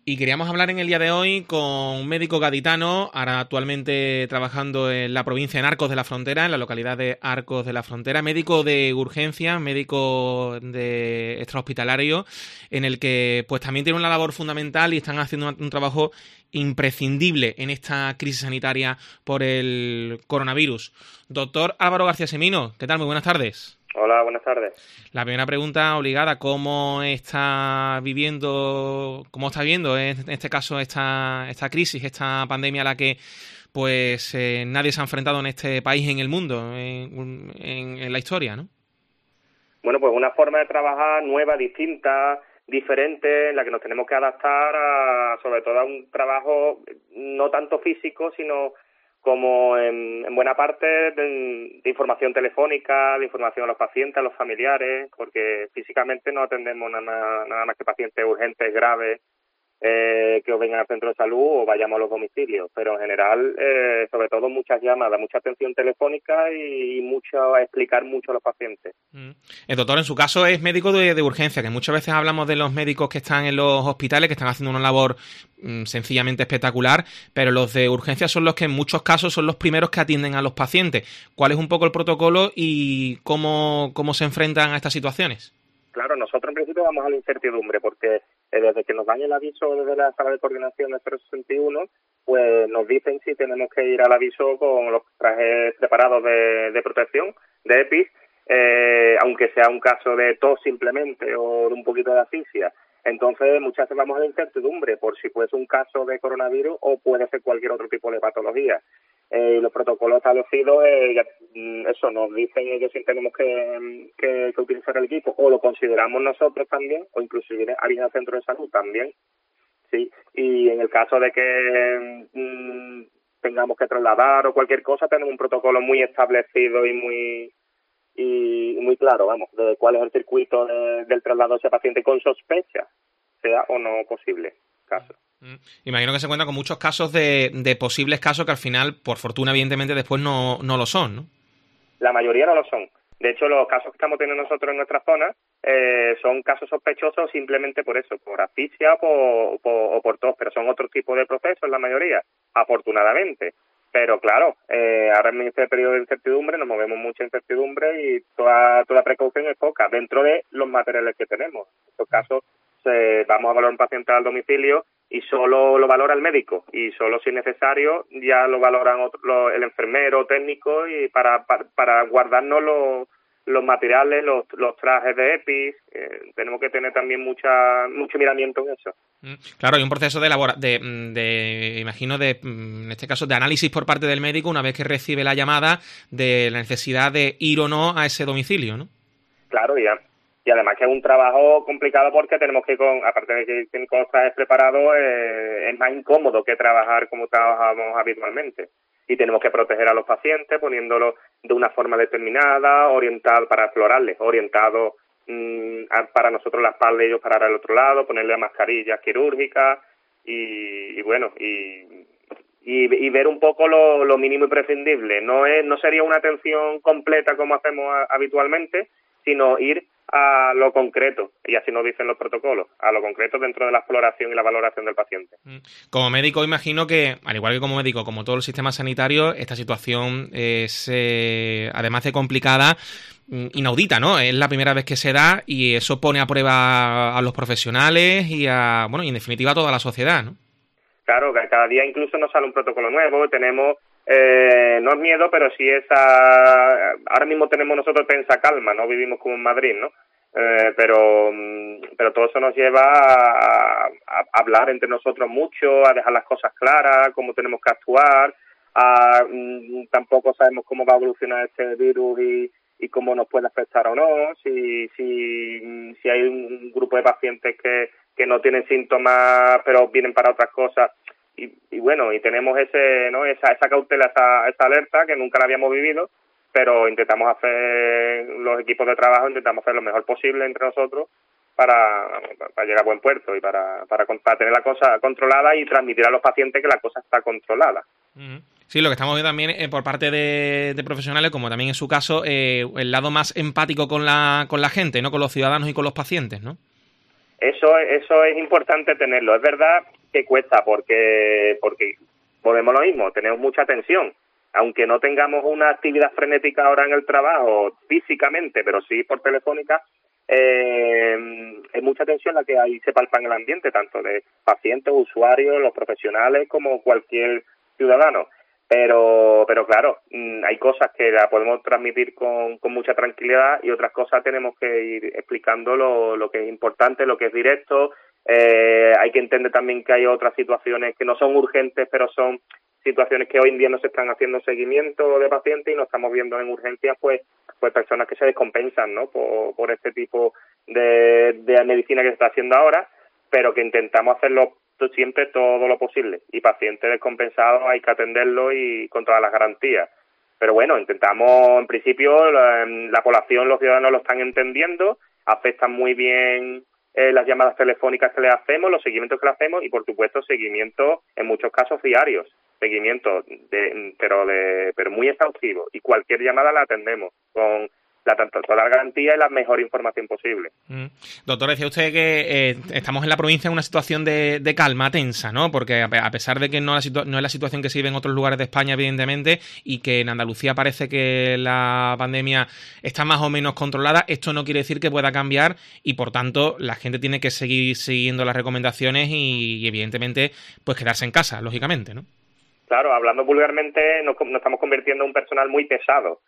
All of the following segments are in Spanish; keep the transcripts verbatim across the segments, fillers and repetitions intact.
Y queríamos hablar en el día de hoy con un médico gaditano, ahora actualmente trabajando en la provincia de Arcos de la Frontera, en la localidad de Arcos de la Frontera, médico de urgencia, médico de extrahospitalario, en el que pues también tiene una labor fundamental y están haciendo un trabajo imprescindible en esta crisis sanitaria por el coronavirus. Doctor Álvaro García Semino, ¿qué tal? Muy buenas tardes. Hola, buenas tardes. La primera pregunta obligada, ¿cómo está viviendo, cómo está viviendo en este caso esta, esta crisis, esta pandemia a la que pues eh, nadie se ha enfrentado en este país y en el mundo, en, en, en la historia, ¿no? Bueno, pues una forma de trabajar nueva, distinta, diferente, en la que nos tenemos que adaptar a, sobre todo a un trabajo no tanto físico, sino como en, en buena parte de, de información telefónica, de información a los pacientes, a los familiares, porque físicamente no atendemos nada más, nada más que pacientes urgentes, graves, eh, que o vengan al centro de salud o vayamos a los domicilios, pero en general, eh, sobre todo muchas llamadas, mucha atención telefónica y, y mucho a explicar mucho a los pacientes. Mm. El doctor, en su caso, es médico de, de urgencia, que muchas veces hablamos de los médicos que están en los hospitales, que están haciendo una labor mm, sencillamente espectacular, pero los de urgencia son los que en muchos casos son los primeros que atienden a los pacientes. ¿Cuál es un poco el protocolo y cómo, cómo se enfrentan a estas situaciones? Claro, nosotros en principio vamos a la incertidumbre, porque eh, desde que nos dan el aviso desde la sala de coordinación de cero sesenta y uno, pues nos dicen si tenemos que ir al aviso con los trajes preparados de, de protección, de EPI, eh, aunque sea un caso de tos simplemente o de un poquito de asfixia. Entonces muchas veces vamos a la incertidumbre por si puede ser un caso de coronavirus o puede ser cualquier otro tipo de patología. Eh, los protocolos establecidos, eh, ya, eso nos dicen ellos si tenemos que, que, que utilizar el equipo o lo consideramos nosotros también, o inclusive alguien al centro de salud también, sí. Y en el caso de que mm, tengamos que trasladar o cualquier cosa, tenemos un protocolo muy establecido y muy y muy claro, vamos, de cuál es el circuito de, del traslado de ese paciente con sospecha, sea o no posible caso. Imagino que se cuenta con muchos casos de, de posibles casos que al final, por fortuna, evidentemente, después no, no lo son, ¿no? La mayoría no lo son. De hecho, los casos que estamos teniendo nosotros en nuestra zona eh, son casos sospechosos simplemente por eso, por asfixia o por, por, o por tos, pero son otro tipo de procesos la mayoría, afortunadamente. Pero claro, eh, ahora en este periodo de incertidumbre nos movemos mucha incertidumbre y toda, toda precaución es poca dentro de los materiales que tenemos. En estos casos eh, vamos a valorar un paciente al domicilio y solo lo valora el médico y solo si es necesario ya lo valoran otro, lo, el enfermero técnico y para, para, para guardarnos los, los materiales, los, los trajes de EPI, eh, tenemos que tener también mucha mucho miramiento en eso. Claro, hay un proceso de, labora, de, de, imagino, de en este caso de análisis por parte del médico una vez que recibe la llamada de la necesidad de ir o no a ese domicilio, ¿no? Claro, ya. Y además que es un trabajo complicado porque tenemos que, con aparte de que tienen con los trajes preparados, eh, es más incómodo que trabajar como trabajamos habitualmente. Y tenemos que proteger a los pacientes poniéndolos de una forma determinada, orientado para explorarles, orientado mmm, a, para nosotros la espalda y ellos parar al otro lado, ponerle mascarillas quirúrgicas y, y bueno, y, y, y ver un poco lo, lo mínimo imprescindible. No es, no sería una atención completa como hacemos a, habitualmente, sino ir a lo concreto, y así nos dicen los protocolos, a lo concreto dentro de la exploración y la valoración del paciente. Como médico, imagino que, al igual que como médico, como todo el sistema sanitario, esta situación es, eh, además de complicada, inaudita, ¿no? Es la primera vez que se da y eso pone a prueba a los profesionales y a, bueno, y en definitiva a toda la sociedad, ¿no? Claro, que cada día incluso nos sale un protocolo nuevo, tenemos Eh, no es miedo, pero sí esa... Ahora mismo tenemos nosotros tensa calma, no vivimos como en Madrid, ¿no? Eh, pero pero todo eso nos lleva a, a hablar entre nosotros mucho, a dejar las cosas claras, cómo tenemos que actuar, a, mm, tampoco sabemos cómo va a evolucionar este virus y, y cómo nos puede afectar o no, si si si hay un grupo de pacientes que, que no tienen síntomas pero vienen para otras cosas. Y, y bueno, y tenemos ese, ¿no? esa, esa cautela, esa, esa alerta que nunca la habíamos vivido, pero intentamos hacer, los equipos de trabajo intentamos hacer lo mejor posible entre nosotros para, para llegar a buen puerto y para, para, para tener la cosa controlada y transmitir a los pacientes que la cosa está controlada. Sí, lo que estamos viendo también eh, por parte de, de profesionales, como también en su caso, eh, el lado más empático con la, con la gente, ¿no? Con los ciudadanos y con los pacientes, ¿no? Eso, eso es importante tenerlo. Es verdad que cuesta, porque porque volvemos a lo mismo, tenemos mucha tensión. Aunque no tengamos una actividad frenética ahora en el trabajo físicamente, pero sí por telefónica, eh, es mucha tensión la que ahí se palpa en el ambiente, tanto de pacientes, usuarios, los profesionales, como cualquier ciudadano. Pero pero claro, hay cosas que la podemos transmitir con, con mucha tranquilidad y otras cosas tenemos que ir explicando lo, lo que es importante, lo que es directo. Eh, hay que entender también que hay otras situaciones que no son urgentes, pero son situaciones que hoy en día no se están haciendo seguimiento de pacientes y no estamos viendo en urgencias pues pues personas que se descompensan, ¿no? por, por este tipo de, de medicina que se está haciendo ahora, pero que intentamos hacerlo siempre todo lo posible, y pacientes descompensados hay que atenderlo y con todas las garantías. Pero bueno, intentamos, en principio, la, la población, los ciudadanos lo están entendiendo, afectan muy bien eh, las llamadas telefónicas que le hacemos, los seguimientos que le hacemos y, por supuesto, seguimientos en muchos casos diarios, seguimientos de, pero de pero muy exhaustivos, y cualquier llamada la atendemos con la tanto toda la garantía y la mejor información posible. Mm. Doctor, decía usted que eh, estamos en la provincia en una situación de, de calma tensa, ¿no? Porque a, a pesar de que no, la situa- no es la situación que se vive en otros lugares de España, evidentemente, y que en Andalucía parece que la pandemia está más o menos controlada, esto no quiere decir que pueda cambiar y, por tanto, la gente tiene que seguir siguiendo las recomendaciones y, y evidentemente, pues quedarse en casa, lógicamente, ¿no? Claro, hablando vulgarmente, nos, nos estamos convirtiendo en un personal muy pesado,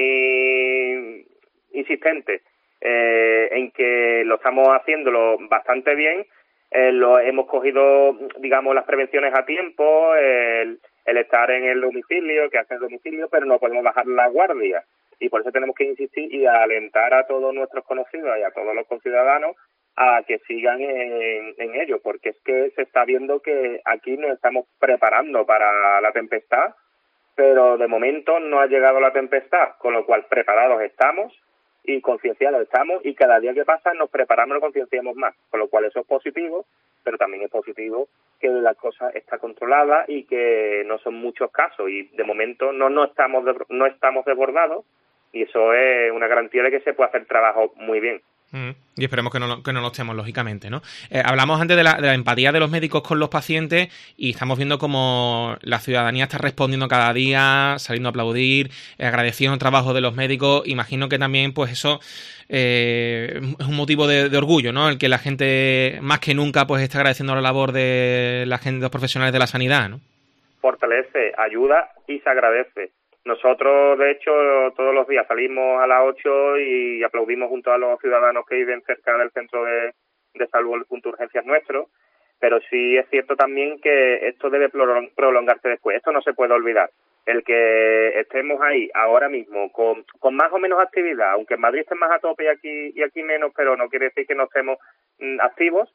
muy insistente, eh, en que lo estamos haciéndolo bastante bien, eh, lo hemos cogido, digamos, las prevenciones a tiempo, el, el estar en el domicilio, que hace el domicilio, pero no podemos bajar la guardia, y por eso tenemos que insistir y alentar a todos nuestros conocidos y a todos los conciudadanos a que sigan en, en ello, porque es que se está viendo que aquí nos estamos preparando para la tempestad, pero de momento no ha llegado la tempestad, con lo cual preparados estamos y concienciados estamos, y cada día que pasa nos preparamos y concienciamos más, con lo cual eso es positivo, pero también es positivo que la cosa está controlada y que no son muchos casos, y de momento no no estamos de, no estamos desbordados, y eso es una garantía de que se puede hacer trabajo muy bien. Mm, y esperemos que no, lo, que no lo estemos, lógicamente, ¿no? Eh, hablamos antes de la, de la empatía de los médicos con los pacientes y estamos viendo cómo la ciudadanía está respondiendo cada día, saliendo a aplaudir, eh, agradeciendo el trabajo de los médicos. Imagino que también, pues eso eh, es un motivo de, de orgullo, ¿no? El que la gente, más que nunca, pues esté agradeciendo la labor de la gente, de los profesionales de la sanidad, ¿no? Fortalece, ayuda y se agradece. Nosotros, de hecho, todos los días salimos a las ocho y aplaudimos junto a los ciudadanos que viven cerca del centro de, de salud, el punto de urgencias nuestro, pero sí es cierto también que esto debe prolongarse después, esto no se puede olvidar. El que estemos ahí ahora mismo con, con más o menos actividad, aunque en Madrid estén más a tope y aquí, y aquí menos, pero no quiere decir que no estemos mm, activos,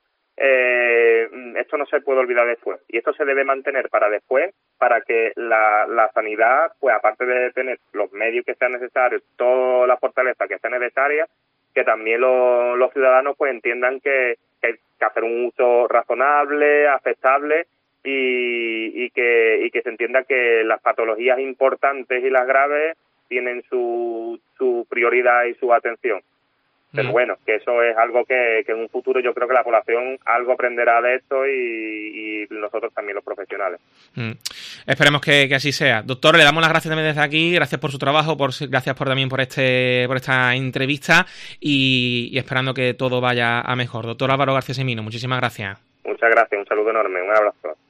Eh, esto no se puede olvidar después, y esto se debe mantener para después, para que la, la sanidad, pues aparte de tener los medios que sean necesarios, toda la fortaleza que sea necesaria, que también lo, los ciudadanos pues entiendan que, que hay que hacer un uso razonable, aceptable, y, y que y que se entienda que las patologías importantes y las graves tienen su, su prioridad y su atención. Pero bueno, que eso es algo que, que en un futuro yo creo que la población algo aprenderá de esto y, y nosotros también los profesionales. Mm. Esperemos que, que así sea. Doctor, le damos las gracias también desde aquí, gracias por su trabajo, por gracias por también por este por esta entrevista y, y esperando que todo vaya a mejor. Doctor Álvaro García Semino, muchísimas gracias. Muchas gracias, un saludo enorme, un abrazo.